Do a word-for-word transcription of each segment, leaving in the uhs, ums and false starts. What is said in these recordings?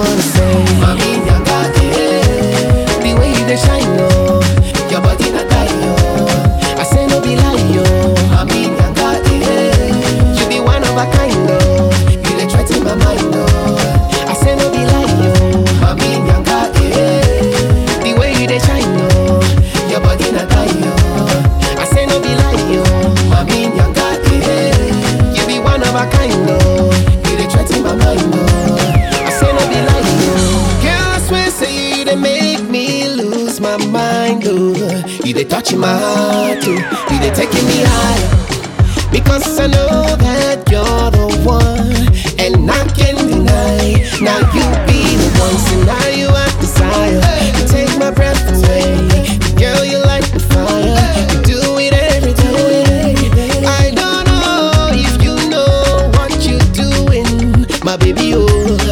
wanna say, Mami nyanga, eh. the way you dey shine, oh, Your body na die, oh. I say no be lie, yo. Mami nyanga, eh. You be one of a kind, oh. You dey threaten my mind, oh. I say no be lie, yo. Mami nyanga, eh. The way you dey shine, oh, Your body na die, oh. I say no be lie, yo. Mami nyanga, eh. You be one of a kind, oh. You dey threaten my mind, oh. I say no be lie, yo. Girl, I swear, say you dey make me lose my mind, oh. You dey touching my heart, oh. You dey taking me higher, because I know that you're the one, and I can't deny. Now you be the one, so now you I desire. You take my breath away, girl, you light the fire. You do it every day. I don't know if you know what you're doing, my baby, oh.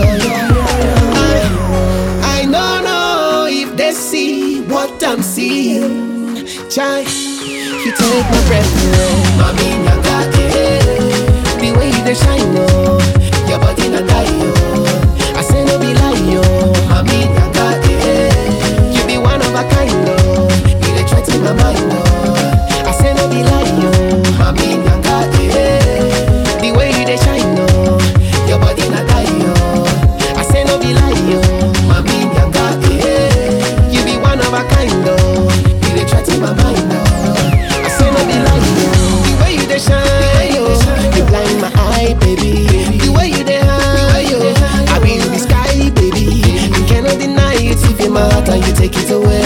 I, I don't know if they see what I'm seeing. Child, you take my breath away. Mami nyanga, eh. The way you dey shine, oh, Your body na die, oh. I say no be lie, yo. Mami nyanga, eh. You be one of a kind, oh. You dey threaten my mind, oh. I say no be lie, yo. Mami nyanga, eh. The way you dey shine, oh, Your body na die, oh. I say no be lie, yo. Mami nyanga, eh. You be one of a kind, oh. You dey threaten my mind, oh. I say no be lie, yo. The way you dey shine, yo, you blind my eye, baby. The way you dey high, yo, I be in the sky, baby. You cannot deny it if in my heart and you take it away.